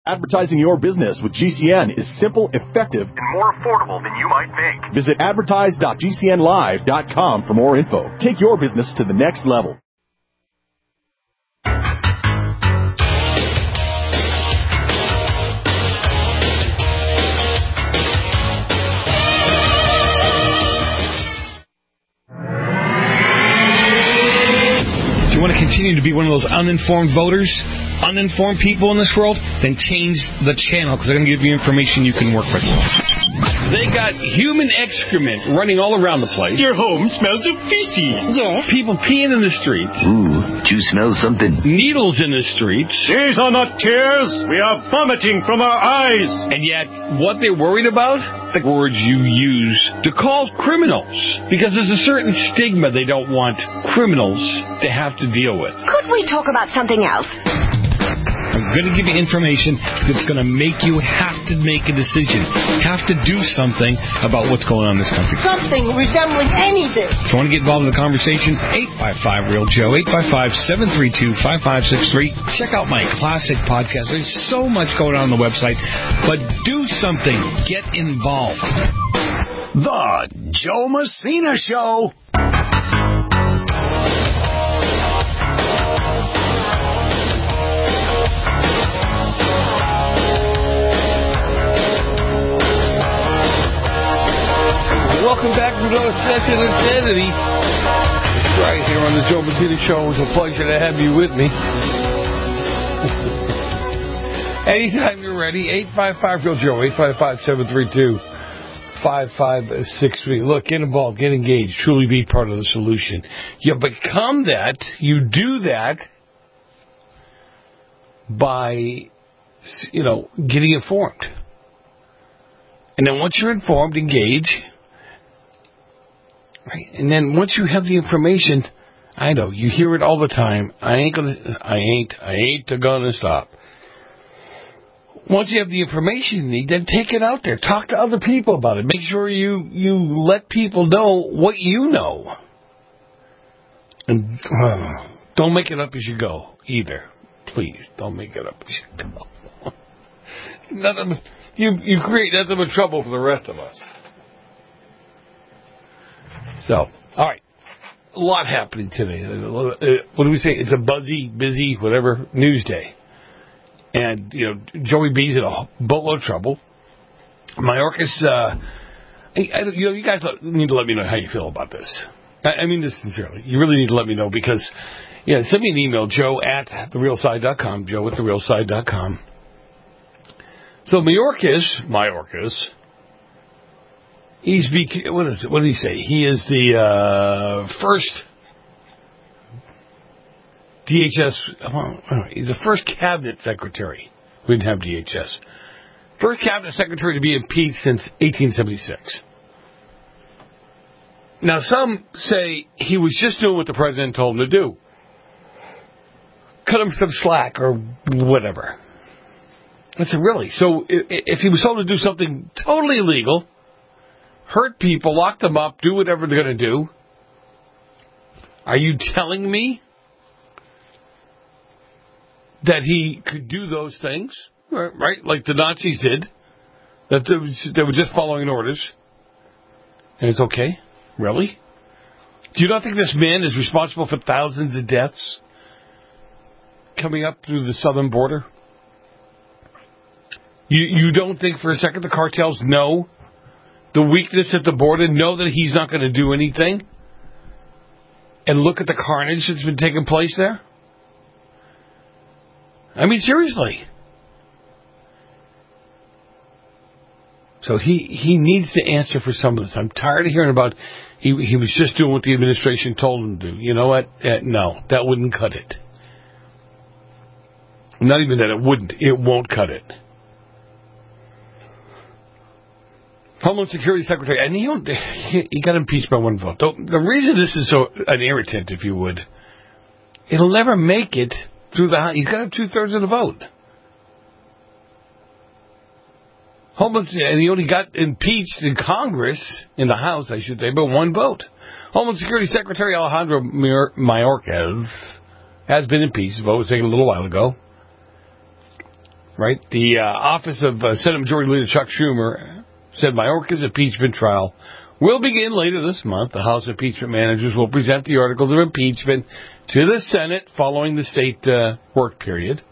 Advertising your business with GCN is simple, effective, and more affordable than you might think. Visit advertise.gcnlive.com for more info. Take your business to the next level. Do you want to continue to be one of those uninformed voters? Uninformed people in this world? Then change the channel, because they're going to give you information you can work with. They got human excrement running all around the place. Your home smells of feces. Yes. People peeing in the streets. Ooh, do you smell something? Needles in the streets. These are not tears. We are vomiting from our eyes. And yet, what they're worried about? The words you use to call criminals. Because there's a certain stigma they don't want criminals to have to deal with. Could we talk about something else? I'm going to give you information that's going to make you have to make a decision. Have to do something about what's going on in this country. Something resembling anything. If you want to get involved in the conversation, 855-REAL-JOE, 855-732-5563. Check out my classic podcast. There's so much going on the website. But do something. Get involved. The Joe Messina Show. Welcome back to another session of Insanity. Right here on the Joe Messina Show. It's a pleasure to have you with me. Anytime you're ready, 855-REAL-JOE, 855-732-5563. Look, get involved, get engaged, truly be part of the solution. You become that, you do that by, getting informed. And then once you're informed, engage. Right. And then once you have the information, I know, you hear it all the time. I ain't gonna stop. Once you have the information you need, then take it out there. Talk to other people about it. Make sure you let people know what you know. And don't make it up as you go, either. Please, don't make it up as you go. You create nothing but trouble for the rest of us. So, all right. A lot happening today. What do we say? It's a buzzy, busy, whatever, news day. And, Joey B's in a boatload of trouble. Mayorkas, you guys need to let me know how you feel about this. I mean this sincerely. You really need to let me know because, send me an email, joe@therealside.com, joe@therealside.com. So Mayorkas, what did he say? He is the first DHS, he's the first cabinet secretary. We didn't have DHS. First cabinet secretary to be impeached since 1876. Now, some say he was just doing what the president told him to do. Cut him some slack or whatever. I said, really? So if he was told to do something totally illegal, hurt people, lock them up, do whatever they're going to do, are you telling me that he could do those things, right? Like the Nazis did, that they were just following orders, and it's okay? Really? Do you not think this man is responsible for thousands of deaths coming up through the southern border? You don't think for a second the cartels know the weakness at the border, know that he's not going to do anything? And look at the carnage that's been taking place there? I mean, seriously. So he needs to answer for some of this. I'm tired of hearing about he was just doing what the administration told him to do. You know what? No, that wouldn't cut it. Not even that it wouldn't. It won't cut it. Homeland Security Secretary, and he got impeached by one vote. The reason this is so an irritant, if you would, it'll never make it through the House. He's got to have 2/3 of the vote. And he only got impeached in Congress, in the House, I should say, by one vote. Homeland Security Secretary Alejandro Mayorkas has been impeached. The vote was taken a little while ago. right? The office of Senate Majority Leader Chuck Schumer said Mayorkas' impeachment trial will begin later this month. The House impeachment managers will present the articles of impeachment to the Senate following the state work period.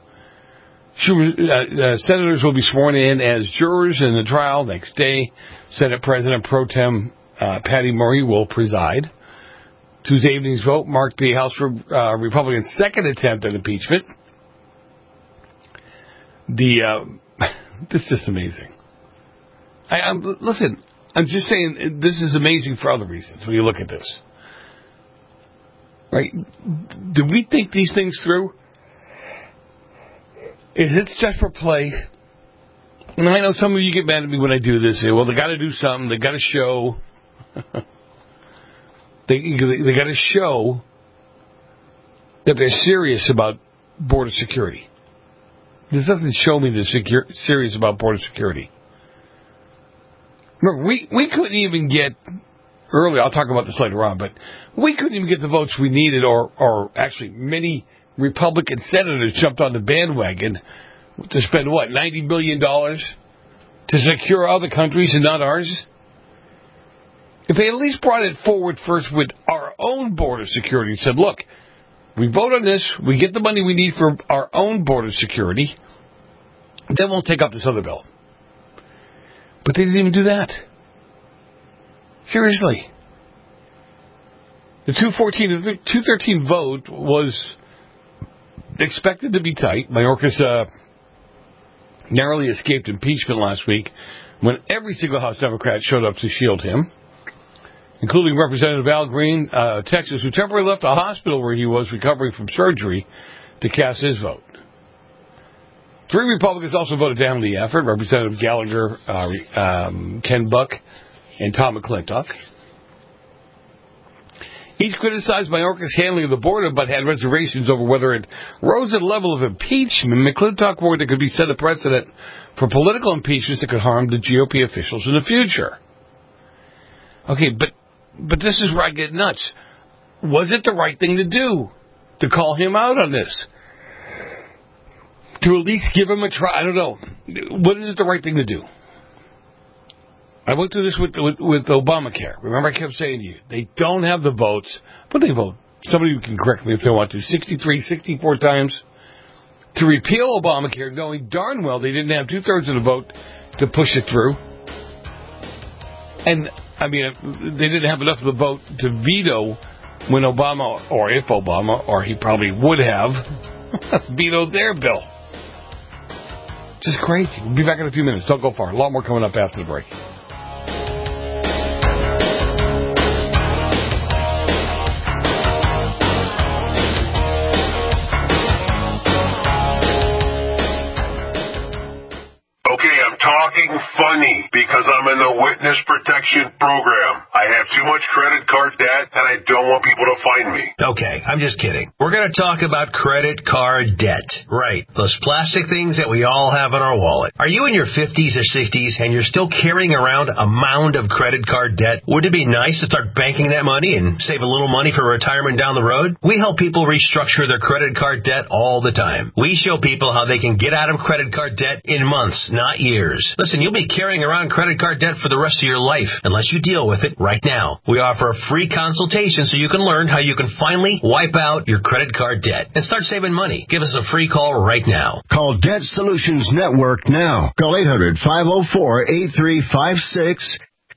Senators will be sworn in as jurors in the trial next day. Senate President Pro Tem Patty Murray will preside. Tuesday evening's vote marked the House Republicans' second attempt at impeachment. This is amazing. Listen, I'm just saying this is amazing for other reasons when you look at this. Right? Do we think these things through? Is it just for play? And I know some of you get mad at me when I do this. Say, well, they got to do something. They got to show. they got to show that they're serious about border security. This doesn't show me they're serious about border security. Remember, we couldn't even get earlier. I'll talk about this later on, but we couldn't even get the votes we needed, or actually many Republican senators jumped on the bandwagon to spend, $90 billion to secure other countries and not ours? If they at least brought it forward first with our own border security and said, look, we vote on this, we get the money we need for our own border security, then we'll take up this other bill. But they didn't even do that. Seriously. The 213 vote was expected to be tight. Mayorkas narrowly escaped impeachment last week when every single House Democrat showed up to shield him, including Representative Al Green, Texas, who temporarily left the hospital where he was recovering from surgery to cast his vote. 3 Republicans also voted down the effort: Representative Gallagher, Ken Buck, and Tom McClintock. Each criticized Mayorkas' handling of the border, but had reservations over whether it rose at a level of impeachment. McClintock warned it could be set a precedent for political impeachments that could harm the GOP officials in the future. Okay, but this is where I get nuts. Was it the right thing to do to call him out on this? To at least give him a try? I don't know. What is it the right thing to do? I went through this with Obamacare. Remember, I kept saying to you, they don't have the votes. But they vote. Somebody can correct me if they want to. 63, 64 times to repeal Obamacare, knowing darn well they didn't have 2/3 of the vote to push it through. And, I mean, they didn't have enough of the vote to veto when Obama, or if Obama, or he probably would have, vetoed their bill. Just crazy. We'll be back in a few minutes. Don't go far. A lot more coming up after the break. Talking funny because I'm in the witness protection program. I have too much credit card debt and I don't want people to find me. Okay, I'm just kidding. We're going to talk about credit card debt. Right, those plastic things that we all have in our wallet. Are you in your 50s or 60s and you're still carrying around a mound of credit card debt? Would it be nice to start banking that money and save a little money for retirement down the road? We help people restructure their credit card debt all the time. We show people how they can get out of credit card debt in months, not years. Listen, you'll be carrying around credit card debt for the rest of your life unless you deal with it right now. We offer a free consultation so you can learn how you can finally wipe out your credit card debt and start saving money. Give us a free call right now. Call Debt Solutions Network now. Call 800-504-8356.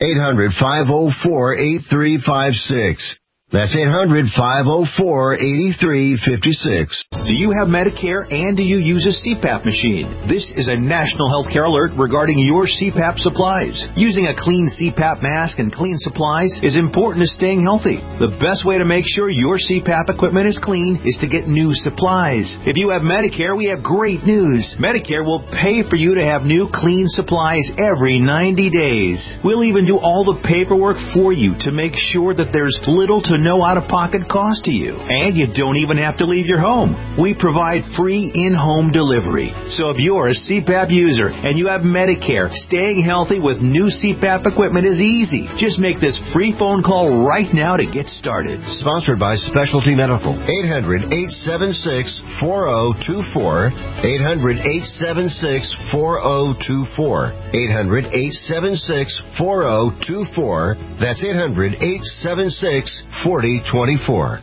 800-504-8356. That's 800-504-8356. Do you have Medicare and do you use a CPAP machine? This is a national healthcare alert regarding your CPAP supplies. Using a clean CPAP mask and clean supplies is important to staying healthy. The best way to make sure your CPAP equipment is clean is to get new supplies. If you have Medicare, we have great news. Medicare will pay for you to have new clean supplies every 90 days. We'll even do all the paperwork for you to make sure that there's little to no out-of-pocket cost to you. And you don't even have to leave your home. We provide free in-home delivery. So if you're a CPAP user and you have Medicare, staying healthy with new CPAP equipment is easy. Just make this free phone call right now to get started. Sponsored by Specialty Medical. 800-876-4024. 800-876-4024. 800-876-4024. That's 800-876-4024.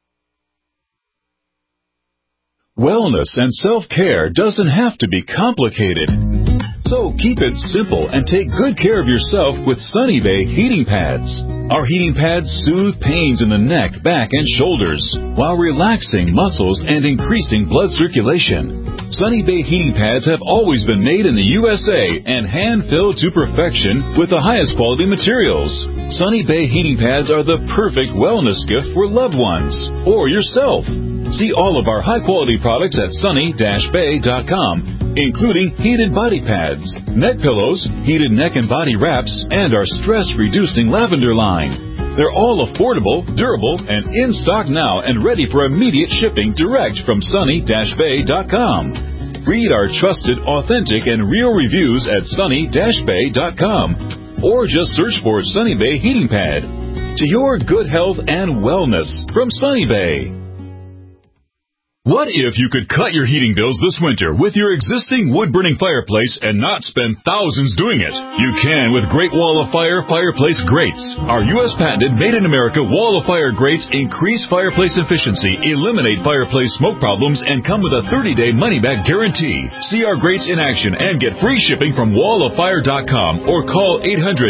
Wellness and self-care doesn't have to be complicated. So keep it simple and take good care of yourself with Sunny Bay heating pads. Our heating pads soothe pains in the neck, back, and shoulders while relaxing muscles and increasing blood circulation. Sunny Bay heating pads have always been made in the USA and hand-filled to perfection with the highest quality materials. Sunny Bay heating pads are the perfect wellness gift for loved ones or yourself. See all of our high-quality products at sunny-bay.com, including heated body pads, neck pillows, heated neck and body wraps, and our stress-reducing lavender line. They're all affordable, durable, and in stock now and ready for immediate shipping direct from sunny-bay.com. Read our trusted, authentic, and real reviews at sunny-bay.com, or just search for Sunny Bay Heating Pad. To your good health and wellness from Sunny Bay. What if you could cut your heating bills this winter with your existing wood-burning fireplace and not spend thousands doing it? You can with Great Wall of Fire fireplace grates. Our U.S. patented made-in-America Wall of Fire grates increase fireplace efficiency, eliminate fireplace smoke problems, and come with a 30-day money-back guarantee. See our grates in action and get free shipping from walloffire.com or call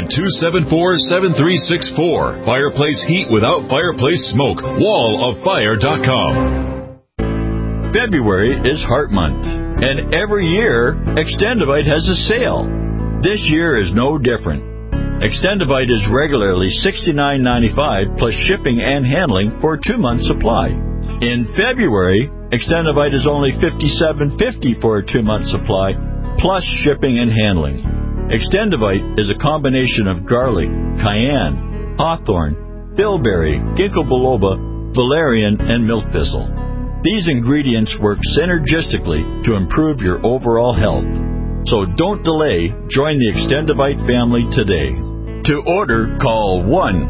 800-274-7364. Fireplace heat without fireplace smoke. walloffire.com. February is Heart Month, and every year, Extendivite has a sale. This year is no different. Extendivite is regularly $69.95 plus shipping and handling for a 2-month supply. In February, Extendivite is only $57.50 for a 2-month supply plus shipping and handling. Extendivite is a combination of garlic, cayenne, hawthorn, bilberry, ginkgo biloba, valerian, and milk thistle. These ingredients work synergistically to improve your overall health. So don't delay. Join the Extendivite family today. To order, call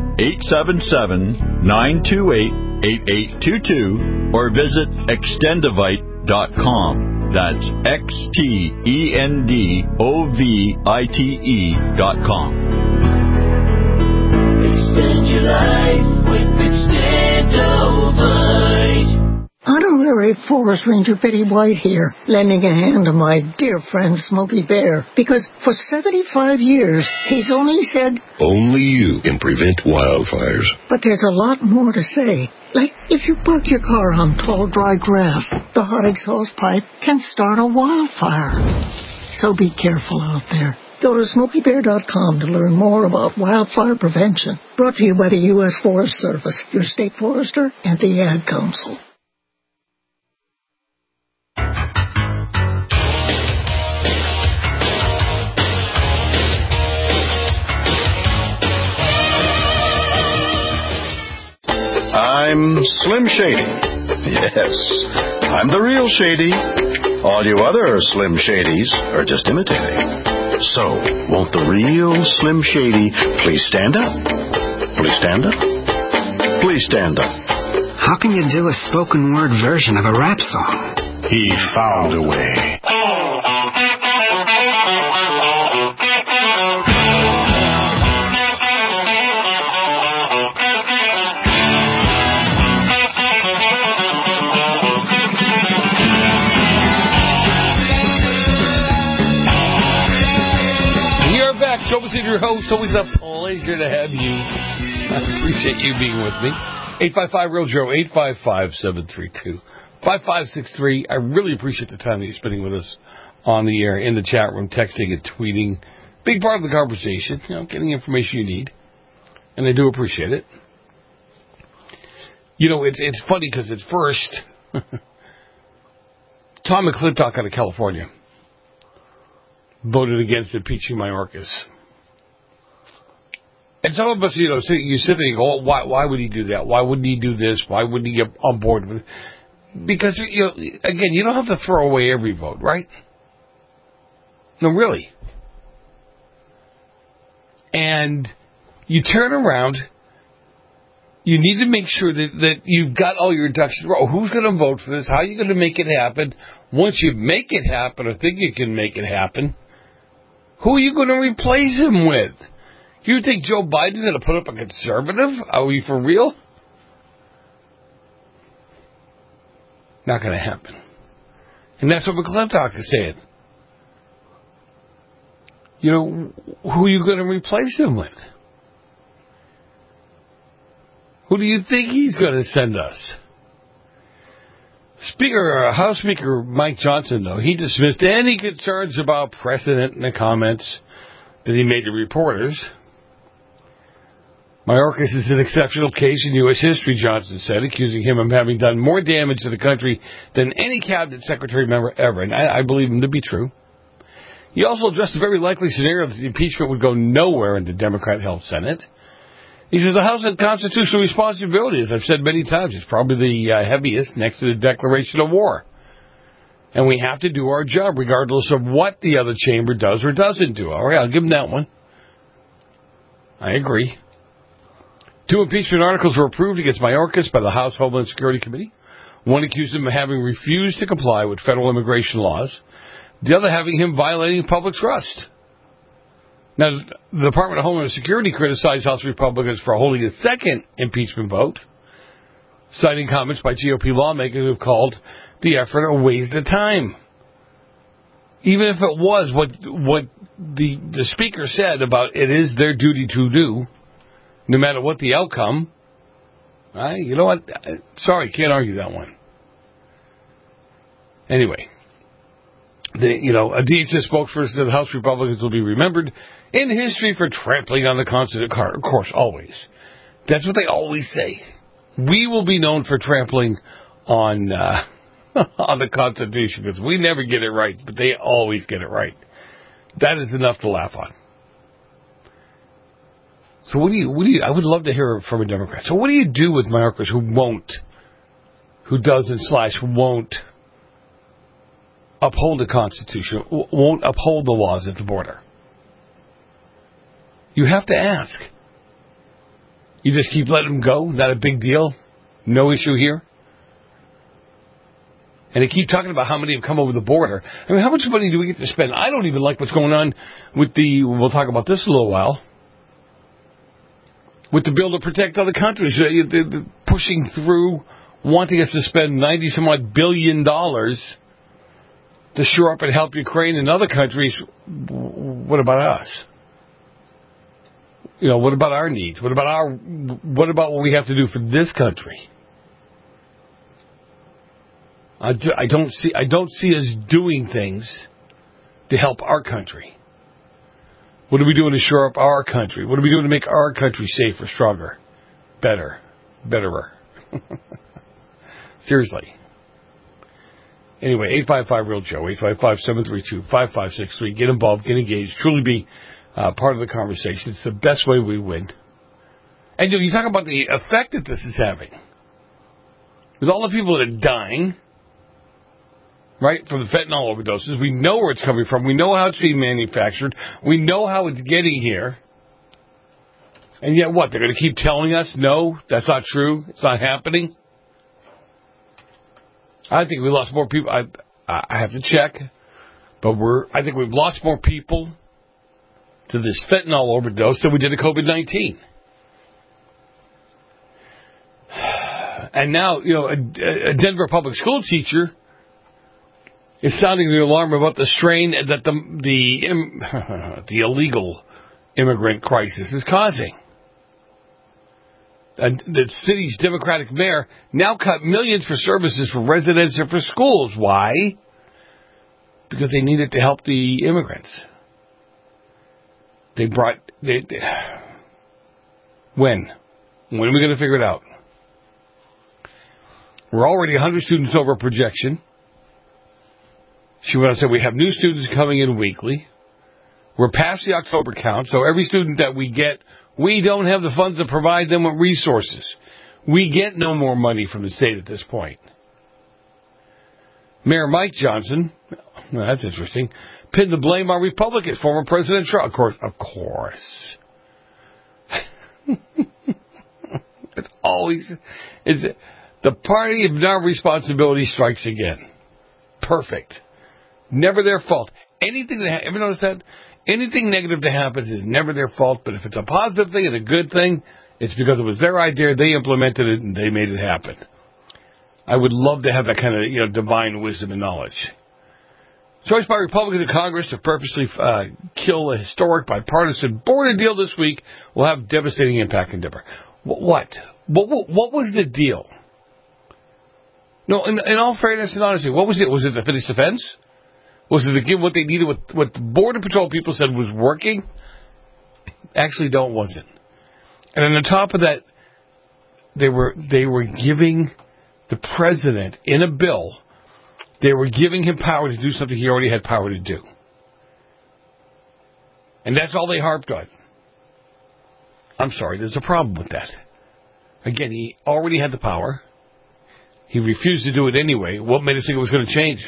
1-877-928-8822 or visit extendivite.com. That's XTENDOVITE.com. Extend your life with Extendivite. Honorary Forest Ranger Betty White here, lending a hand to my dear friend Smokey Bear, because for 75 years, he's only said, only you can prevent wildfires. But there's a lot more to say. Like, if you park your car on tall, dry grass, the hot exhaust pipe can start a wildfire. So be careful out there. Go to SmokeyBear.com to learn more about wildfire prevention. Brought to you by the U.S. Forest Service, your state forester, and the Ad Council. I'm Slim Shady. Yes, I'm the real Shady. All you other Slim Shadys are just imitating. So, won't the real Slim Shady please stand up? Please stand up? Please stand up. How can you do a spoken word version of a rap song? He found a way. Joe is your host. Always a pleasure to have you. I appreciate you being with me. 855-REAL-JOE, 855-732-5563. I really appreciate the time that you're spending with us on the air, in the chat room, texting and tweeting. Big part of the conversation, getting information you need. And I do appreciate it. It's funny because at first, Tom McClintock out of California voted against impeaching Mayorkas. And some of us, you sit there and go, why would he do that? Why wouldn't he do this? Why wouldn't he get on board with it? Because, again, you don't have to throw away every vote, right? No, really. And you turn around, you need to make sure that you've got all your ducks in a row. Who's going to vote for this? How are you going to make it happen? Once you make it happen or think you can make it happen, who are you going to replace him with? You think Joe Biden's going to put up a conservative? Are we for real? Not going to happen. And that's what McClintock is saying. Who are you going to replace him with? Who do you think he's going to send us? House Speaker Mike Johnson, though, he dismissed any concerns about precedent in the comments that he made to reporters. Mayorkas is an exceptional case in U.S. history, Johnson said, accusing him of having done more damage to the country than any cabinet secretary member ever, and I believe him to be true. He also addressed the very likely scenario that the impeachment would go nowhere in the Democrat-held Senate. He says the House had constitutional responsibility, as I've said many times. It's probably the heaviest next to the declaration of war. And we have to do our job regardless of what the other chamber does or doesn't do. All right, I'll give him that one. I agree. 2 impeachment articles were approved against Mayorkas by the House Homeland Security Committee. One accused him of having refused to comply with federal immigration laws. The other having him violating public trust. Now, the Department of Homeland Security criticized House Republicans for holding a second impeachment vote, citing comments by GOP lawmakers who have called the effort a waste of time. Even if it was what the Speaker said about it is their duty to do, no matter what the outcome, you know what? Sorry, can't argue that one. Anyway, a DHS spokesperson said the House Republicans will be remembered in history for trampling on the Constitution. Of course, always. That's what they always say. We will be known for trampling on on the Constitution because we never get it right, but they always get it right. That is enough to laugh on. So what do you? I would love to hear from a Democrat. So what do you do with Mayorkas who won't uphold the Constitution, won't uphold the laws at the border? You have to ask. You just keep letting them go? Not a big deal? No issue here? And they keep talking about how many have come over the border. I mean, how much money do we get to spend? I don't even like what's going on with we'll talk about this in a little while, with the bill to protect other countries. They're pushing through, wanting us to spend $90-some-odd billion to shore up and help Ukraine and other countries. What about us? What about our needs? What about what we have to do for this country? I don't see us doing things to help our country. What are we doing to shore up our country? What are we doing to make our country safer, stronger, betterer? Seriously. Anyway, 855-REAL-JOE, 855-732-5563. Get involved, get engaged, truly be part of the conversation. It's the best way we win. And you talk about the effect that this is having. With all the people that are dying, right, from the fentanyl overdoses, we know where it's coming from. We know how it's being manufactured. We know how it's getting here. And yet what? They're going to keep telling us, no, that's not true. It's not happening. I think we lost more people. I have to check. But I think we've lost more people to this fentanyl overdose than we did to COVID-19. And now, a Denver public school teacher is sounding the alarm about the strain that the illegal immigrant crisis is causing. The city's Democratic mayor now cut millions for services for residents and for schools. Why? Because they needed to help the immigrants. When are we going to figure it out? We're already 100 students over projection. She went on and said we have new students coming in weekly. We're past the October count, so every student that we get We don't have the funds to provide them with resources. We get no more money from the state at this point. Mayor Mike Johnson, well, that's interesting, pinned the blame on Republicans, former President Trump. Of course. It's the party of non-responsibility strikes again. Perfect. Never their fault. Ever notice that? Anything negative that happens is never their fault, but if it's a positive thing and a good thing, it's because it was their idea, they implemented it, and they made it happen. I would love to have that kind of, divine wisdom and knowledge. Choice by Republicans in Congress to purposely kill a historic bipartisan border deal this week will have devastating impact in Denver. What? What was the deal? No, in all fairness and honesty, what was it? Was it to finish the fence? Was it to give what they needed, what the Border Patrol people said was working? Actually, wasn't. And on the top of that, they were giving the president, in a bill, they were giving him power to do something he already had power to do. And that's all they harped on. I'm sorry, there's a problem with that. Again, he already had the power. He refused to do it anyway. What made us think it was going to change?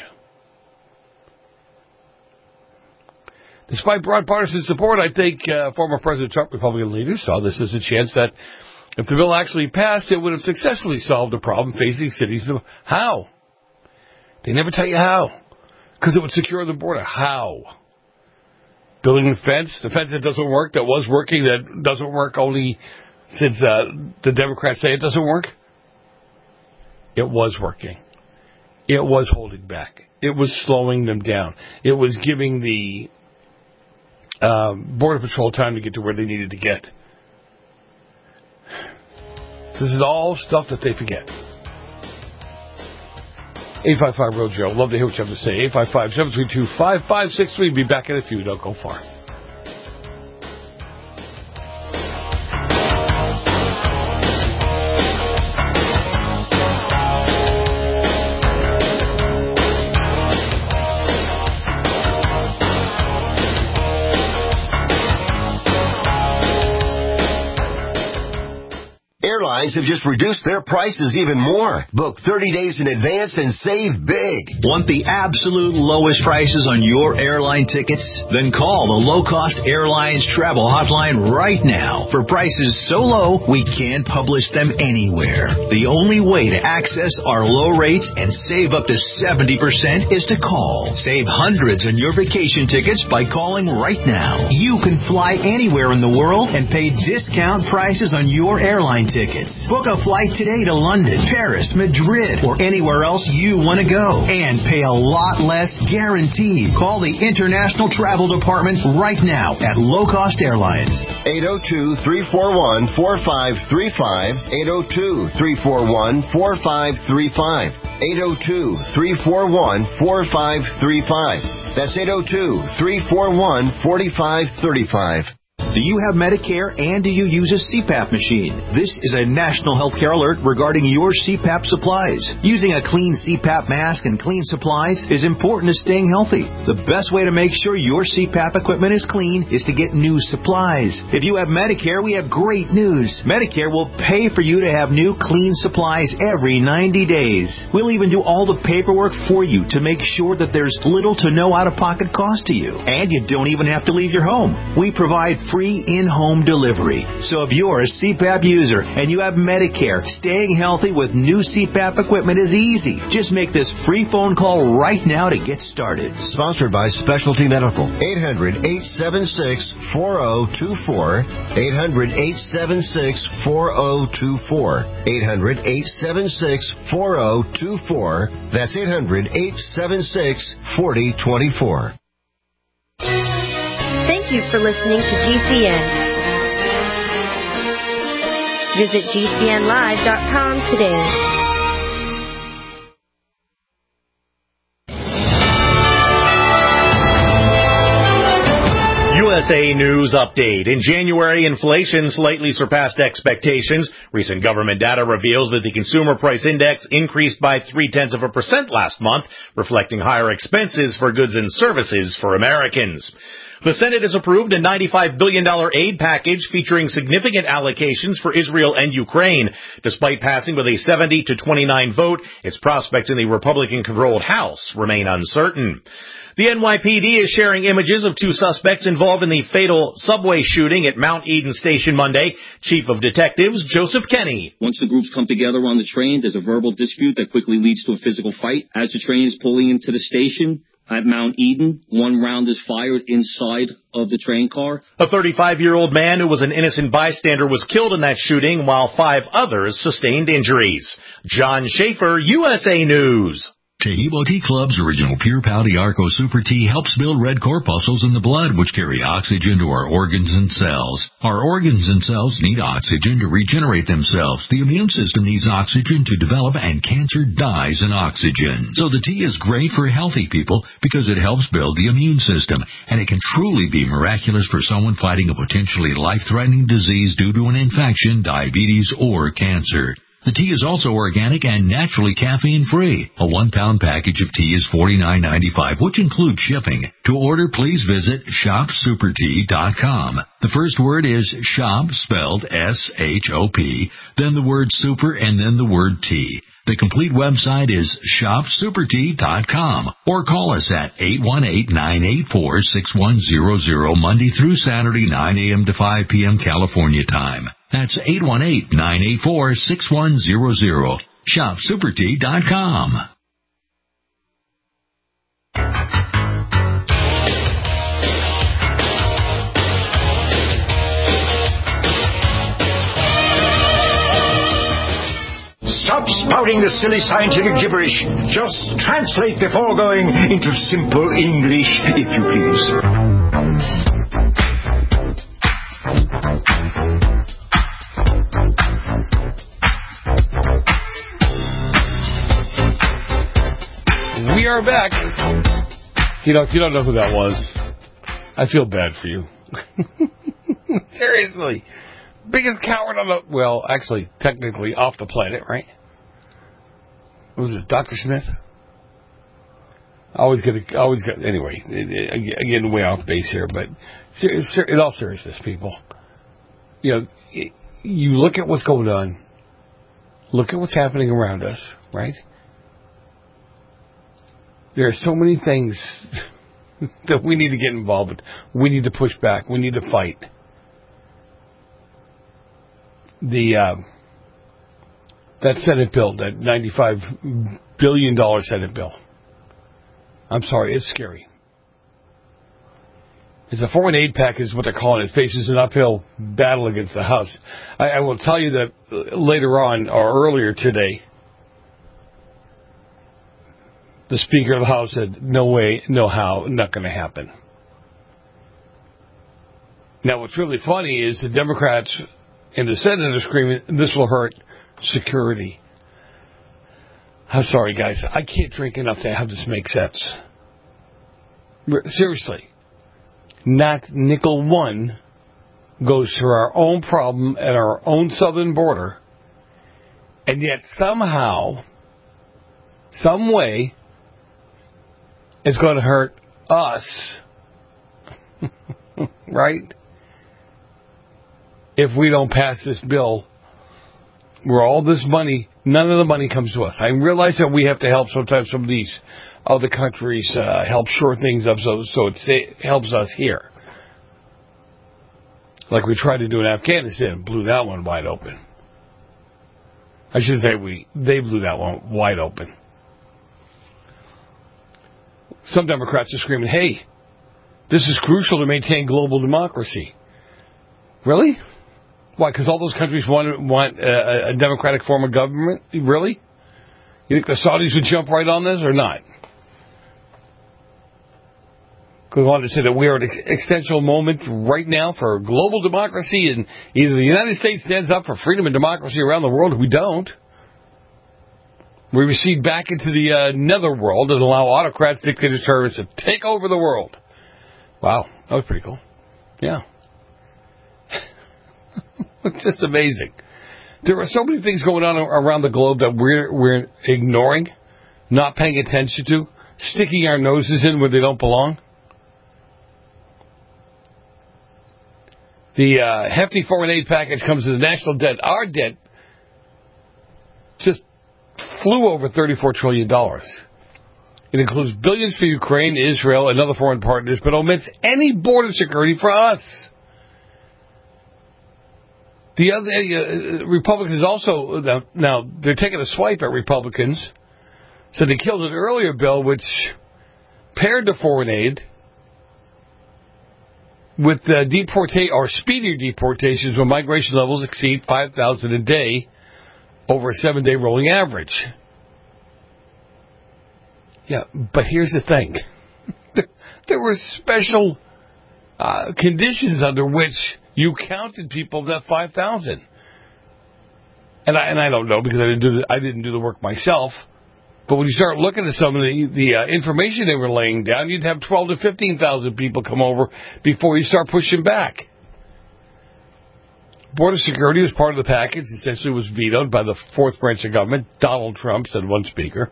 Despite broad partisan support, I think former President Trump, Republican leaders, saw this as a chance that if the bill actually passed, it would have successfully solved the problem facing cities. How? They never tell you how. Because it would secure the border. How? Building the fence that doesn't work, that was working, that doesn't work only since the Democrats say it doesn't work. It was working. It was holding back. It was slowing them down. It was giving the Border Patrol time to get to where they needed to get. This is all stuff that they forget. 855 Real Joe. Love to hear what you have to say. 855-732-5563. Be back in a few. Don't go far. Airlines have just reduced their prices even more. Book 30 days in advance and save big. Want the absolute lowest prices on your airline tickets? Then call the Low Cost Airlines Travel Hotline right now. For prices so low, we can't publish them anywhere. The only way to access our low rates and save up to 70% is to call. Save hundreds on your vacation tickets by calling right now. You can fly anywhere in the world and pay discount prices on your airline tickets. Book a flight today to London, Paris, Madrid, or anywhere else you want to go. And pay a lot less guaranteed. Call the International Travel Department right now at Low Cost Airlines. 802-341-4535. 802-341-4535. 802-341-4535. That's 802-341-4535. Do you have Medicare and do you use a CPAP machine? This is a national healthcare alert regarding your CPAP supplies. Using a clean CPAP mask and clean supplies is important to staying healthy. The best way to make sure your CPAP equipment is clean is to get new supplies. If you have Medicare, we have great news. Medicare will pay for you to have new clean supplies every 90 days. We'll even do all the paperwork for you to make sure that there's little to no out-of-pocket cost to you. And you don't even have to leave your home. We provide free in-home delivery. So if you're a CPAP user and you have Medicare, staying healthy with new CPAP equipment is easy. Just make this free phone call right now to get started. Sponsored by Specialty Medical. 800-876-4024. 800-876-4024. 800-876-4024. That's 800-876-4024. Thank you for listening to GCN. Visit GCNlive.com today. USA News Update. In January, inflation slightly surpassed expectations. Recent government data reveals that the Consumer Price Index increased by 0.3% last month, reflecting higher expenses for goods and services for Americans. The Senate has approved a $95 billion aid package featuring significant allocations for Israel and Ukraine. Despite passing with a 70-29 vote, its prospects in the Republican-controlled House remain uncertain. The NYPD is sharing images of two suspects involved in the fatal subway shooting at Mount Eden Station Monday. Chief of Detectives Joseph Kenny. Once the groups come together on the train, there's a verbal dispute that quickly leads to a physical fight. As the train is pulling into the station at Mount Eden, one round is fired inside of the train car. A 35-year-old man who was an innocent bystander was killed in that shooting, while 5 others sustained injuries. John Schaefer, USA News. Tahibo Tea Club's original Pure Pouty Arco Super Tea helps build red corpuscles in the blood, which carry oxygen to our organs and cells. Our organs and cells need oxygen to regenerate themselves. The immune system needs oxygen to develop, and cancer dies in oxygen. So the tea is great for healthy people because it helps build the immune system, and it can truly be miraculous for someone fighting a potentially life-threatening disease due to an infection, diabetes, or cancer. The tea is also organic and naturally caffeine-free. A 1-pound package of tea is $49.95, which includes shipping. To order, please visit shopsupertea.com. The first word is shop, spelled S-H-O-P, then the word super, and then the word tea. The complete website is shopsupertea.com, or call us at 818-984-6100 Monday through Saturday, 9 a.m. to 5 p.m. California time. That's 818-984-6100. shopsupertea.com. Stop spouting the silly scientific gibberish. Just translate the foregoing into simple English, if you please. We are back. You know, if you don't know who that was, I feel bad for you. Seriously. Biggest coward on the... Well, actually, technically, off the planet, right? What was it, Dr. Smith? Anyway, I'm getting way off base here, but in all seriousness, people, you know, you look at what's going on, look at what's happening around us, right? There are so many things that we need to get involved with. We need to push back. We need to fight. That Senate bill, that $95 billion Senate bill. I'm sorry, it's scary. It's a foreign aid package, is what they're calling it. It faces an uphill battle against the House. I will tell you that later on, or earlier today, the Speaker of the House said, no way, no how, not going to happen. Now, what's really funny is the Democrats in the Senate are screaming, this will hurt security. I'm sorry, guys. I can't drink enough to have this make sense. Seriously. Not nickel one goes to our own problem at our own southern border, and yet somehow, some way, it's going to hurt us, right? If we don't pass this bill, where all this money, none of the money comes to us. I realize that we have to help sometimes some of these other countries help shore things up so it helps us here. Like we tried to do in Afghanistan, blew that one wide open. I should say they blew that one wide open. Some Democrats are screaming, hey, this is crucial to maintain global democracy. Really? Why? Because all those countries want a democratic form of government? Really? You think the Saudis would jump right on this or not? Because we wanted to say that we are at an existential moment right now for global democracy, and either the United States stands up for freedom and democracy around the world, or we don't. We recede back into the netherworld and allow autocrats, dictators, terrorists to take over the world. Wow, that was pretty cool. Yeah. It's just amazing. There are so many things going on around the globe that we're ignoring, not paying attention to, sticking our noses in where they don't belong. The hefty foreign aid package comes with national debt. Our debt just flew over $34 trillion. It includes billions for Ukraine, Israel, and other foreign partners, but omits any border security for us. The other Republicans also, now they're taking a swipe at Republicans. So they killed an earlier bill which paired the foreign aid with speedier deportations when migration levels exceed 5,000 a day over a 7-day rolling average. Yeah, but here's the thing. There were special conditions under which you counted people that 5,000. And I don't know because I didn't do the work myself. But when you start looking at some of the information they were laying down, you'd have 12 to 15,000 people come over before you start pushing back. Border security was part of the package. Essentially was vetoed by the fourth branch of government. Donald Trump said one speaker.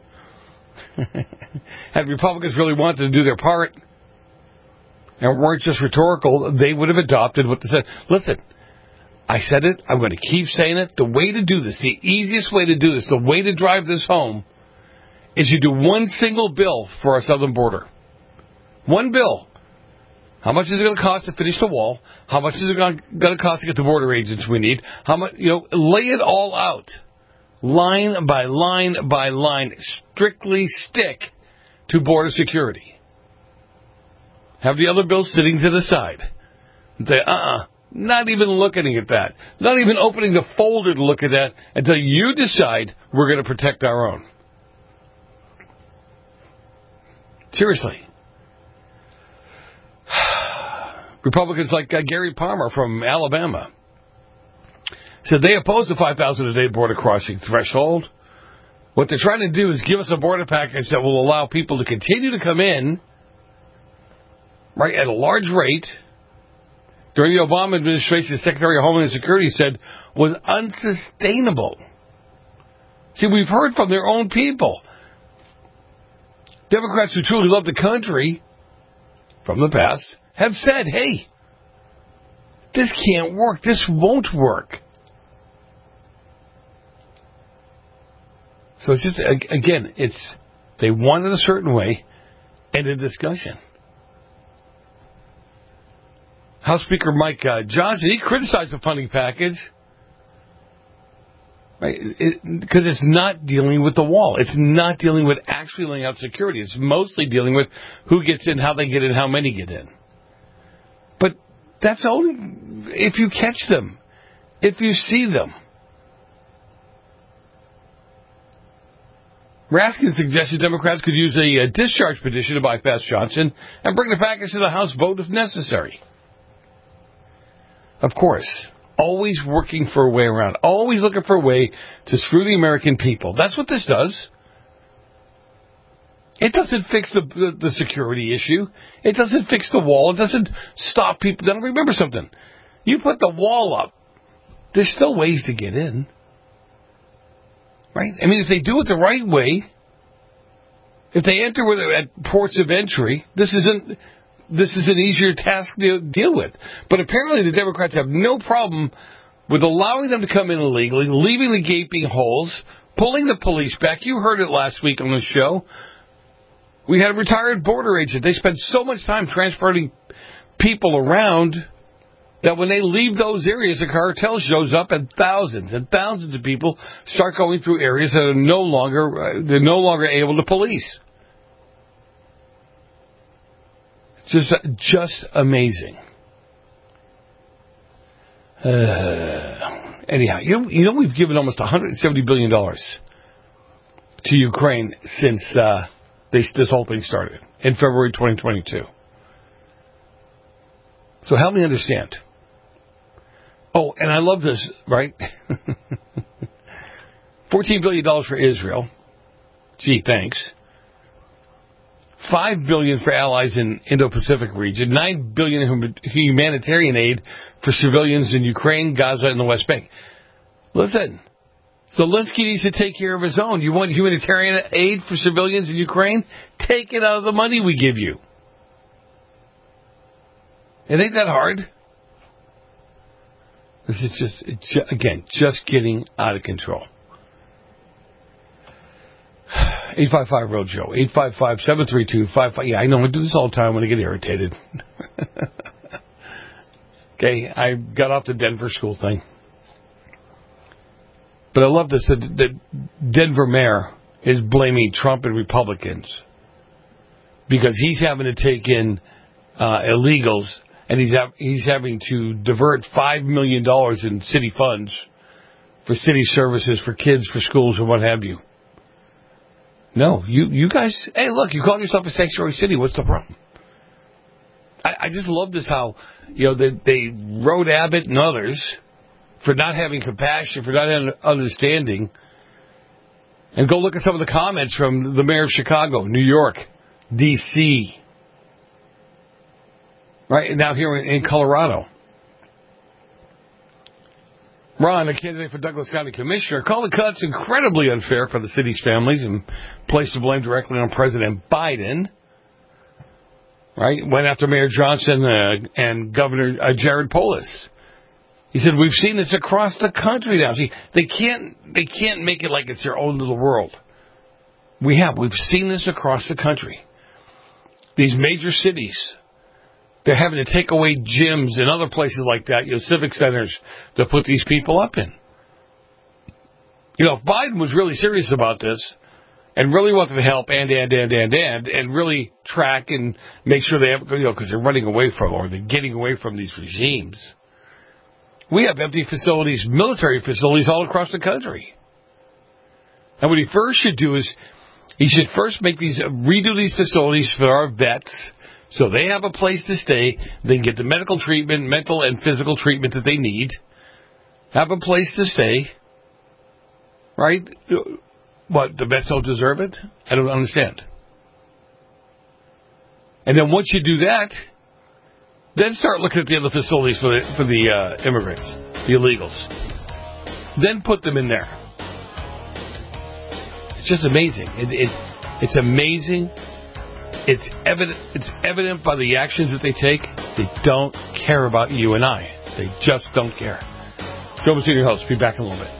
Had Republicans really wanted to do their part and weren't just rhetorical, they would have adopted what they said. Listen, I said it. I'm going to keep saying it. The way to do this, the easiest way to do this, the way to drive this home is you do one single bill for our southern border. One bill. How much is it going to cost to finish the wall? How much is it going to cost to get the border agents we need? How much? Lay it all out. Line by line by line. Strictly stick to border security. Have the other bills sitting to the side. Say, not even looking at that. Not even opening the folder to look at that until you decide we're going to protect our own. Seriously. Republicans like Gary Palmer from Alabama said they oppose the 5,000 a day border crossing threshold. What they're trying to do is give us a border package that will allow people to continue to come in, right, at a large rate. During the Obama administration, Secretary of Homeland Security said was unsustainable. See, we've heard from their own people. Democrats who truly love the country from the past have said, hey, this can't work. This won't work. So it's just, again, they want it a certain way and a discussion. House Speaker Mike Johnson, he criticized the funding package. Right, because it's not dealing with the wall. It's not dealing with actually laying out security. It's mostly dealing with who gets in, how they get in, how many get in. But that's only if you catch them, if you see them. Raskin suggested Democrats could use a discharge petition to bypass Johnson and bring the package to the House vote if necessary. Of course. Always working for a way around. Always looking for a way to screw the American people. That's what this does. It doesn't fix the security issue. It doesn't fix the wall. It doesn't stop people. Now, remember something. You put the wall up, there's still ways to get in. Right? I mean, if they do it the right way, if they enter at ports of entry, this is an easier task to deal with. But apparently the Democrats have no problem with allowing them to come in illegally, leaving the gaping holes, pulling the police back. You heard it last week on the show. We had a retired border agent. They spend so much time transporting people around that when they leave those areas, the cartel shows up and thousands of people start going through areas that are no longer able to police. Just amazing. Anyhow, you know we've given almost $170 billion to Ukraine since this whole thing started in February 2022. So help me understand. Oh, and I love this, right? $14 billion for Israel. Gee, thanks. $5 billion for allies in Indo-Pacific region, $9 billion in humanitarian aid for civilians in Ukraine, Gaza, and the West Bank. Listen, Zelensky needs to take care of his own. You want humanitarian aid for civilians in Ukraine? Take it out of the money we give you. It ain't that hard. This is just getting out of control. 855-ROAD-JOE, 855-732-55. Yeah, I know, I do this all the time when I get irritated. Okay, I got off the Denver school thing. But I love this, that Denver mayor is blaming Trump and Republicans because he's having to take in illegals, and he's having to divert $5 million in city funds for city services for kids, for schools, and what have you. No, you guys, hey, look, you call yourself a sanctuary city. What's the problem? I just love this, how, they wrote Abbott and others for not having compassion, for not having understanding. And go look at some of the comments from the mayor of Chicago, New York, D.C., right, and now here in Colorado. Ron, a candidate for Douglas County Commissioner, called the cuts incredibly unfair for the city's families and placed the blame directly on President Biden. Right? Went after Mayor Johnson and Governor Jared Polis. He said, we've seen this across the country now. See, they can't make it like it's their own little world. We've seen this across the country. These major cities, they're having to take away gyms and other places like that, civic centers, to put these people up in. If Biden was really serious about this and really wanted to help and really track and make sure they have, because they're running away from, or they're getting away from these regimes. We have empty facilities, military facilities all across the country. And what he first should do is, he should first redo these facilities for our vets, so they have a place to stay. They can get the medical treatment, mental and physical treatment that they need. Have a place to stay. Right? What, the vets don't deserve it? I don't understand. And then once you do that, then start looking at the other facilities for the immigrants, the illegals. Then put them in there. It's just amazing. It's amazing. It's evident by the actions that they take. They don't care about you and I. They just don't care. Joe Messina, your host. Be back in a little bit.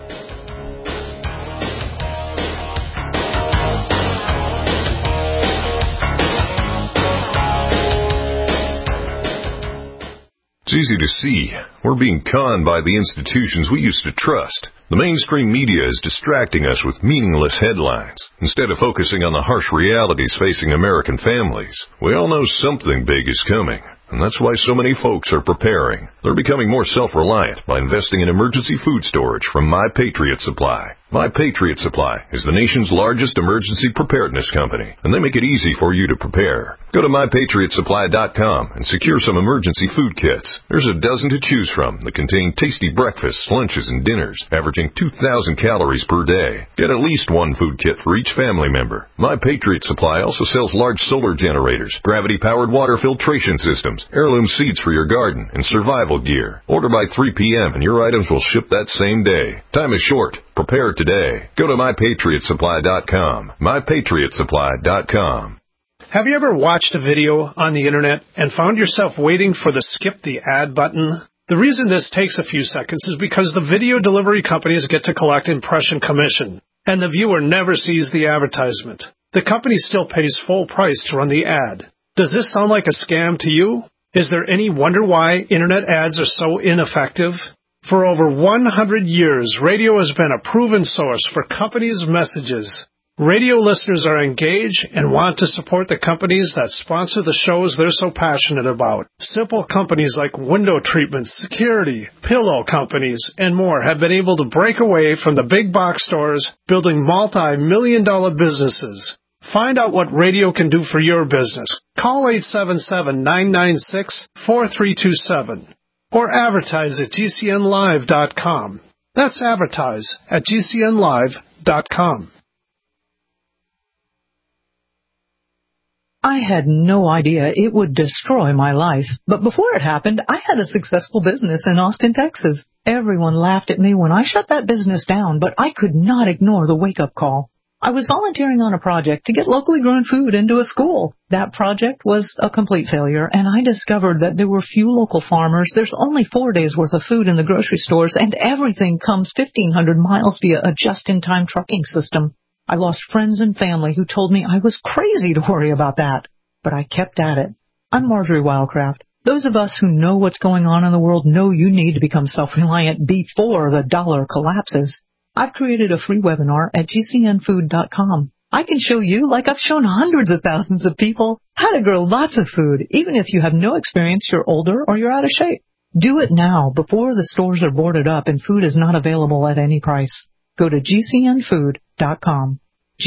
It's easy to see. We're being conned by the institutions we used to trust. The mainstream media is distracting us with meaningless headlines, instead of focusing on the harsh realities facing American families. We all know something big is coming, and that's why so many folks are preparing. They're becoming more self-reliant by investing in emergency food storage from My Patriot Supply. My Patriot Supply is the nation's largest emergency preparedness company, and they make it easy for you to prepare. Go to MyPatriotSupply.com and secure some emergency food kits. There's a dozen to choose from that contain tasty breakfasts, lunches, and dinners, averaging 2,000 calories per day. Get at least one food kit for each family member. My Patriot Supply also sells large solar generators, gravity-powered water filtration systems, heirloom seeds for your garden, and survival gear. Order by 3 p.m. and your items will ship that same day. Time is short. Prepare today. Go to MyPatriotSupply.com. MyPatriotSupply.com. Have you ever watched a video on the internet and found yourself waiting for the skip the ad button? The reason this takes a few seconds is because the video delivery companies get to collect impression commission, and the viewer never sees the advertisement. The company still pays full price to run the ad. Does this sound like a scam to you? Is there any wonder why internet ads are so ineffective? For over 100 years, radio has been a proven source for companies' messages. Radio listeners are engaged and want to support the companies that sponsor the shows they're so passionate about. Simple companies like window treatments, security, pillow companies, and more have been able to break away from the big box stores, building multi-million-dollar businesses. Find out what radio can do for your business. Call 877-996-4327 or advertise at GCNlive.com. That's advertise at GCNlive.com. I had no idea it would destroy my life. But before it happened, I had a successful business in Austin, Texas. Everyone laughed at me when I shut that business down, but I could not ignore the wake-up call. I was volunteering on a project to get locally grown food into a school. That project was a complete failure, and I discovered that there were few local farmers. There's only 4 days' worth of food in the grocery stores, and everything comes 1,500 miles via a just-in-time trucking system. I lost friends and family who told me I was crazy to worry about that. But I kept at it. I'm Marjorie Wildcraft. Those of us who know what's going on in the world know you need to become self-reliant before the dollar collapses. I've created a free webinar at gcnfood.com. I can show you, like I've shown hundreds of thousands of people, how to grow lots of food, even if you have no experience, you're older, or you're out of shape. Do it now, before the stores are boarded up and food is not available at any price. Go to gcnfood.com.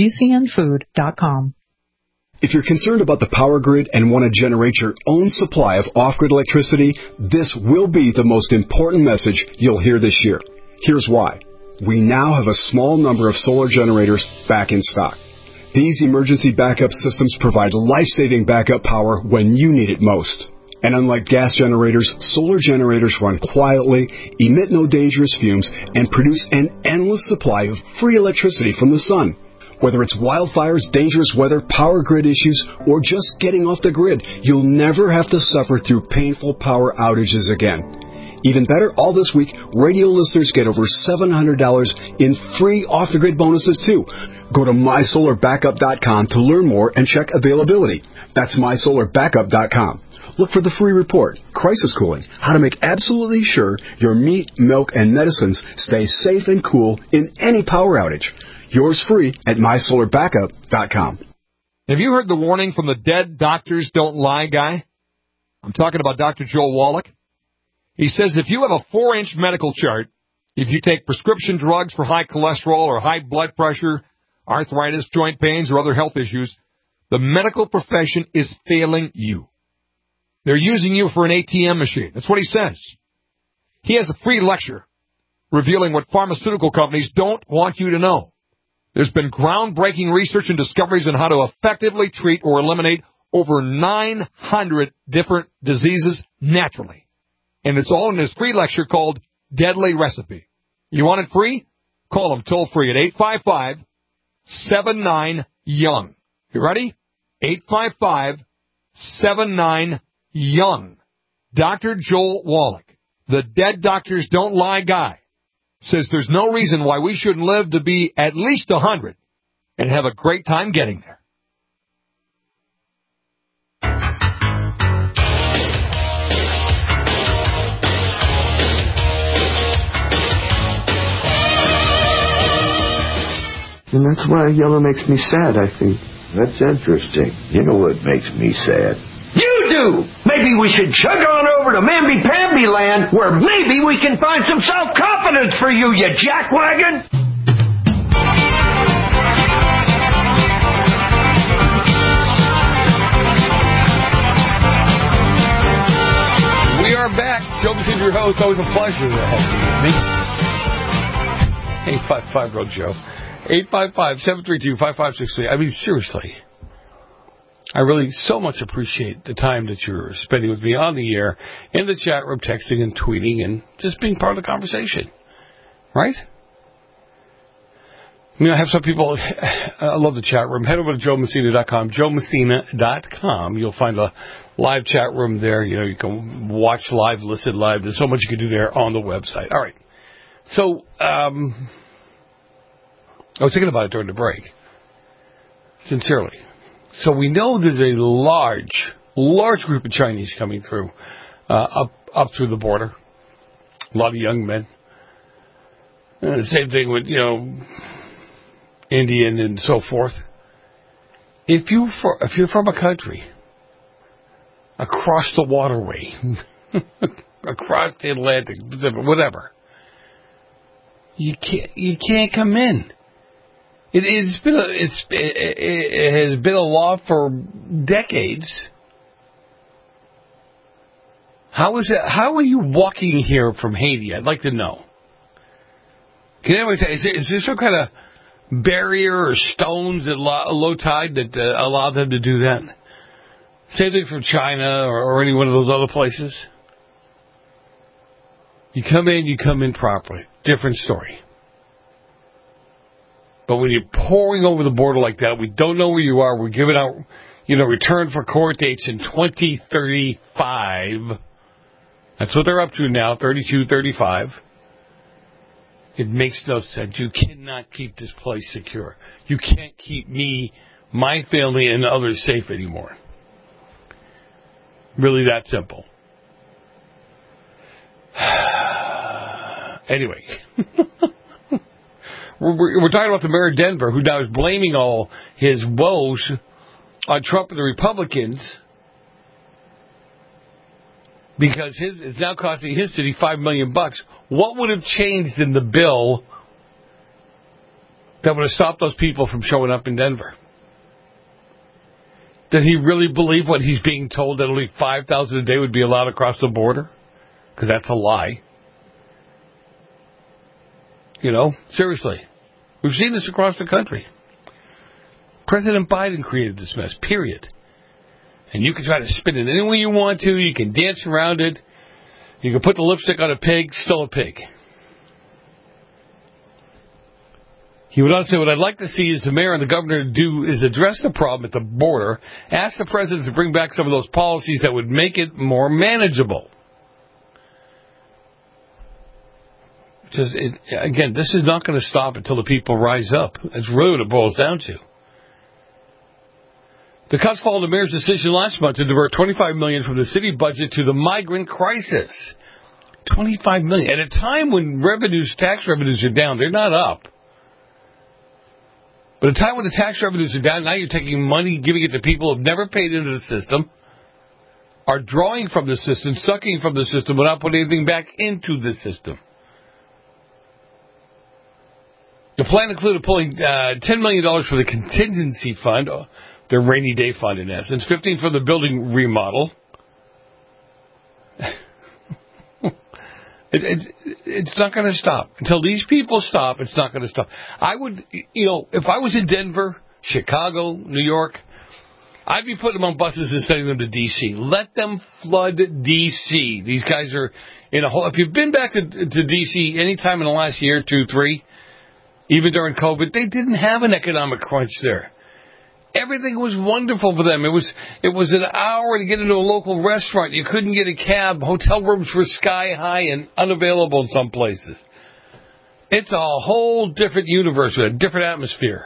gcnfood.com. If you're concerned about the power grid and want to generate your own supply of off-grid electricity, this will be the most important message you'll hear this year. Here's why. We now have a small number of solar generators back in stock. These emergency backup systems provide life-saving backup power when you need it most. And unlike gas generators, solar generators run quietly, emit no dangerous fumes, and produce an endless supply of free electricity from the sun. Whether it's wildfires, dangerous weather, power grid issues, or just getting off the grid, you'll never have to suffer through painful power outages again. Even better, all this week, radio listeners get over $700 in free off-the-grid bonuses, too. Go to mysolarbackup.com to learn more and check availability. That's mysolarbackup.com. Look for the free report, Crisis Cooling, how to make absolutely sure your meat, milk, and medicines stay safe and cool in any power outage. Yours free at mysolarbackup.com. Have you heard the warning from the Dead Doctors Don't Lie guy? I'm talking about Dr. Joel Wallach. He says if you have a 4-inch medical chart, if you take prescription drugs for high cholesterol or high blood pressure, arthritis, joint pains, or other health issues, the medical profession is failing you. They're using you for an ATM machine. That's what he says. He has a free lecture revealing what pharmaceutical companies don't want you to know. There's been groundbreaking research and discoveries on how to effectively treat or eliminate over 900 different diseases naturally. And it's all in his free lecture called Deadly Recipe. You want it free? Call him toll-free at 855-79-YOUNG. You ready? 855-79-YOUNG. Dr. Joel Wallach, the Dead Doctors Don't Lie guy, says there's no reason why we shouldn't live to be at least 100 and have a great time getting there. And that's why yellow makes me sad, I think. That's interesting. You know what makes me sad? You do! Maybe we should chug on over to Mamby-Pamby land, where maybe we can find some self-confidence for you, you jackwagon! We are back. Joe McKean, your host. Always a pleasure to have you with me. 855 Joe. 855-732-5563. I mean, seriously. I really so much appreciate the time that you're spending with me on the air, in the chat room, texting and tweeting, and just being part of the conversation. Right? I mean, I have some people, I love the chat room. Head over to joemessina.com, joemessina.com. You'll find a live chat room there. You know, you can watch live, listen live. There's so much you can do there on the website. All right. So, I was thinking about it during the break. Sincerely. So we know there's a large group of Chinese coming through, up through the border. A lot of young men. Same thing with, Indian and so forth. If you're from a country across the waterway, across the Atlantic, whatever, you can't come in. It has been a law for decades. How are you walking here from Haiti? I'd like to know. Can anyone say, is there some kind of barrier or stones at low tide that allow them to do that? Same thing from China or any one of those other places. You come in properly. Different story. But when you're pouring over the border like that, we don't know where you are. We're giving out, return for court dates in 2035. That's what they're up to now, 32, 35. It makes no sense. You cannot keep this place secure. You can't keep me, my family, and others safe anymore. Really that simple. Anyway. We're talking about the mayor of Denver, who now is blaming all his woes on Trump and the Republicans because it's now costing his city $5 million. What would have changed in the bill that would have stopped those people from showing up in Denver? Did he really believe what he's being told, that only 5,000 a day would be allowed across the border? Because that's a lie. Seriously. We've seen this across the country. President Biden created this mess, period. And you can try to spin it any way you want to. You can dance around it. You can put the lipstick on a pig, still a pig. He would also say, what I'd like to see is the mayor and the governor do is address the problem at the border, ask the president to bring back some of those policies that would make it more manageable. Again, this is not going to stop until the people rise up. That's really what it boils down to. The cuts followed the mayor's decision last month to divert $25 million from the city budget to the migrant crisis. $25 million. At a time when tax revenues are down, they're not up. But at a time when the tax revenues are down, now you're taking money, giving it to people who have never paid into the system, are drawing from the system, sucking from the system, without putting anything back into the system. The plan included pulling $10 million for the contingency fund, their rainy day fund in essence, $15 million for the building remodel. It's not going to stop. Until these people stop, it's not going to stop. I would, if I was in Denver, Chicago, New York, I'd be putting them on buses and sending them to D.C. Let them flood D.C. These guys are in a hole. If you've been back to D.C. any time in the last year, 2, 3, even during COVID, they didn't have an economic crunch there. Everything was wonderful for them. It was an hour to get into a local restaurant. You couldn't get a cab. Hotel rooms were sky high and unavailable in some places. It's a whole different universe with a different atmosphere.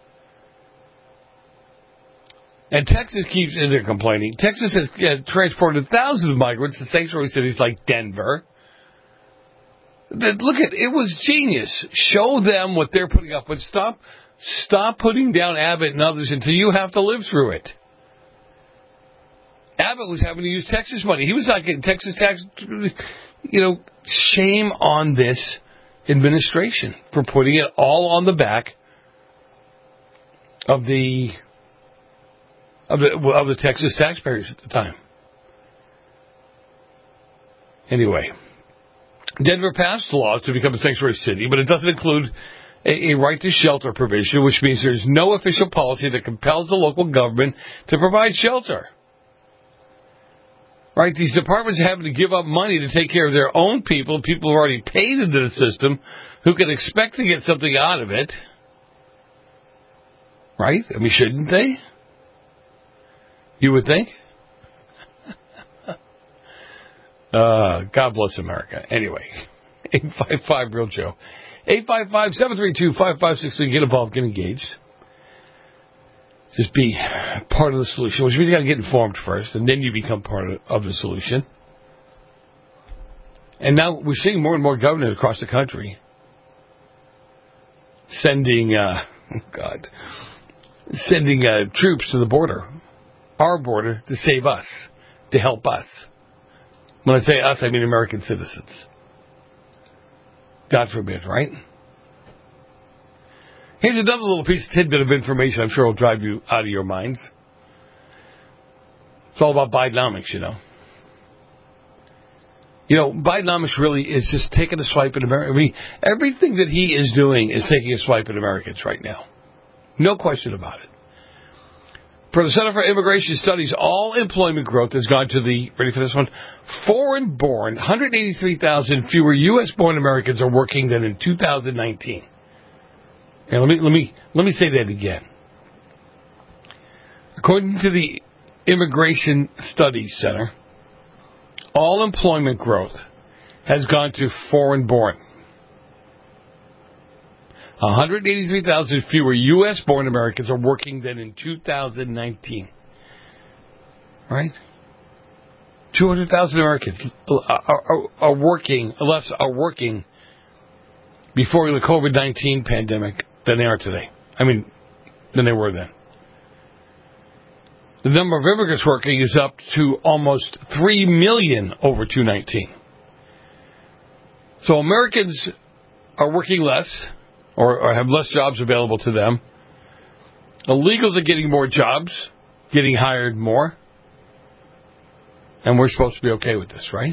And Texas keeps in there complaining. Texas has transported thousands of migrants to sanctuary cities like Denver. Look at it was genius. Show them what they're putting up with. Stop putting down Abbott and others until you have to live through it. Abbott was having to use Texas money. He was not getting Texas tax. Shame on this administration for putting it all on the back of the Texas taxpayers at the time. Anyway, Denver passed laws to become a sanctuary city, but it doesn't include a right to shelter provision, which means there's no official policy that compels the local government to provide shelter. Right? These departments are having to give up money to take care of their own people who have already paid into the system, who can expect to get something out of it. Right? I mean, shouldn't they? You would think? God bless America. Anyway, 855 Real Joe. 855-732-5563. Get involved, get engaged. Just be part of the solution, which means you got to get informed first, and then you become part of the solution. And now we're seeing more and more governors across the country sending troops to the border, our border, to save us, to help us. When I say us, I mean American citizens. God forbid, right? Here's another little tidbit of information I'm sure will drive you out of your minds. It's all about Bidenomics, Bidenomics really is just taking a swipe at America. I mean, everything that he is doing is taking a swipe at Americans right now. No question about it. For the Center for Immigration Studies, all employment growth has gone to the, ready for this one, foreign-born. 183,000 fewer U.S.-born Americans are working than in 2019. And let me say that again. According to the Immigration Studies Center, all employment growth has gone to foreign-born. 183,000 fewer U.S.-born Americans are working than in 2019. Right? 200,000 Americans are working before the COVID-19 pandemic than they are today. Than they were then. The number of immigrants working is up to almost 3 million over 2019. So Americans are working less, or have less jobs available to them. Illegals are getting more jobs, getting hired more. And we're supposed to be okay with this, right?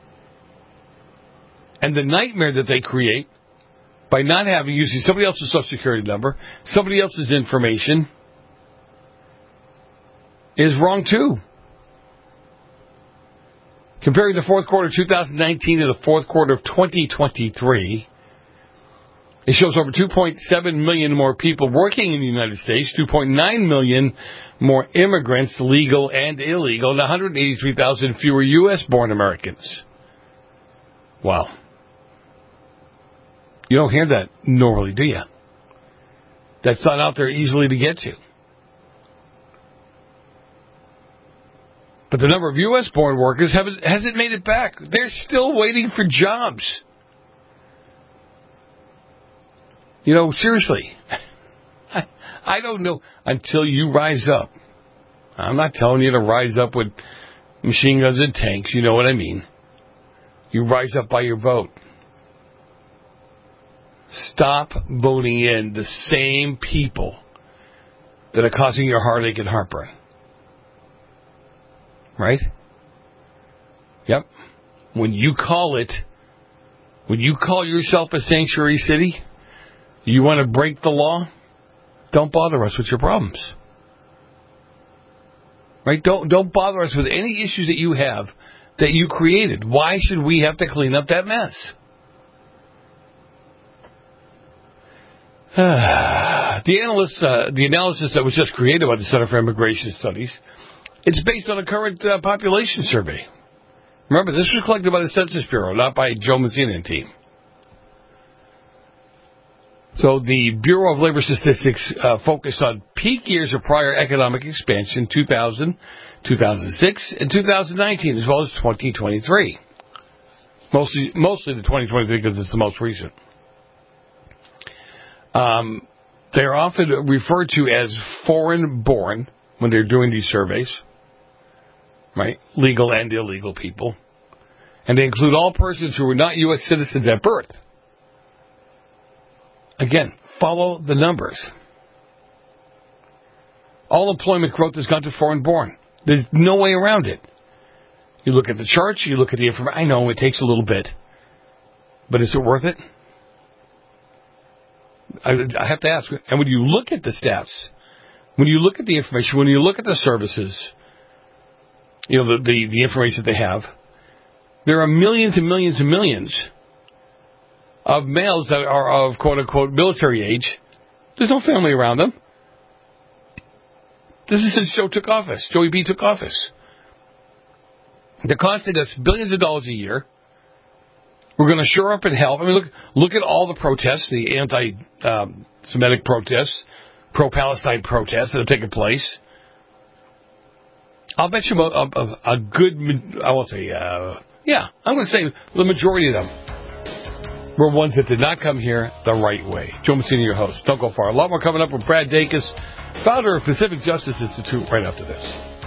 And the nightmare that they create by not using somebody else's Social Security number, somebody else's information, is wrong too. Comparing the fourth quarter of 2019 to the fourth quarter of 2023, it shows over 2.7 million more people working in the United States, 2.9 million more immigrants, legal and illegal, and 183,000 fewer U.S.-born Americans. Wow. You don't hear that normally, do you? That's not out there easily to get to. But the number of U.S.-born workers hasn't made it back. They're still waiting for jobs. Seriously. I don't know until you rise up. I'm not telling you to rise up with machine guns and tanks. You know what I mean. You rise up by your vote. Stop voting in the same people that are causing your heartache and heartburn. Right? Yep. When you call yourself a sanctuary city, you want to break the law, don't bother us with your problems. Right? Don't bother us with any issues that you have that you created. Why should we have to clean up that mess? The analysis that was just created by the Center for Immigration Studies, it's based on a current population survey. Remember, this was collected by the Census Bureau, not by Joe Messina and team. So the Bureau of Labor Statistics focused on peak years of prior economic expansion, 2000, 2006, and 2019, as well as 2023. Mostly the 2023 because it's the most recent. They're often referred to as foreign-born when they're doing these surveys, right? Legal and illegal people. And they include all persons who were not U.S. citizens at birth. Again, follow the numbers. All employment growth has gone to foreign-born. There's no way around it. You look at the charts, you look at the information. I know it takes a little bit, but is it worth it? I have to ask. And when you look at the stats, when you look at the information, when you look at the services, the information that they have, there are millions and millions and millions of males that are of quote-unquote military age. There's no family around them. This is since Joey B took office. They're costing us billions of dollars a year. We're going to shore up and help. I mean, look at all the protests, the anti-Semitic protests, pro-Palestine protests that have taken place. I'll bet you a good, I won't say, I'm going to say the majority of them were ones that did not come here the right way. Joe Messina, your host. Don't go far. A lot more coming up with Brad Dacus, founder of Pacific Justice Institute, right after this.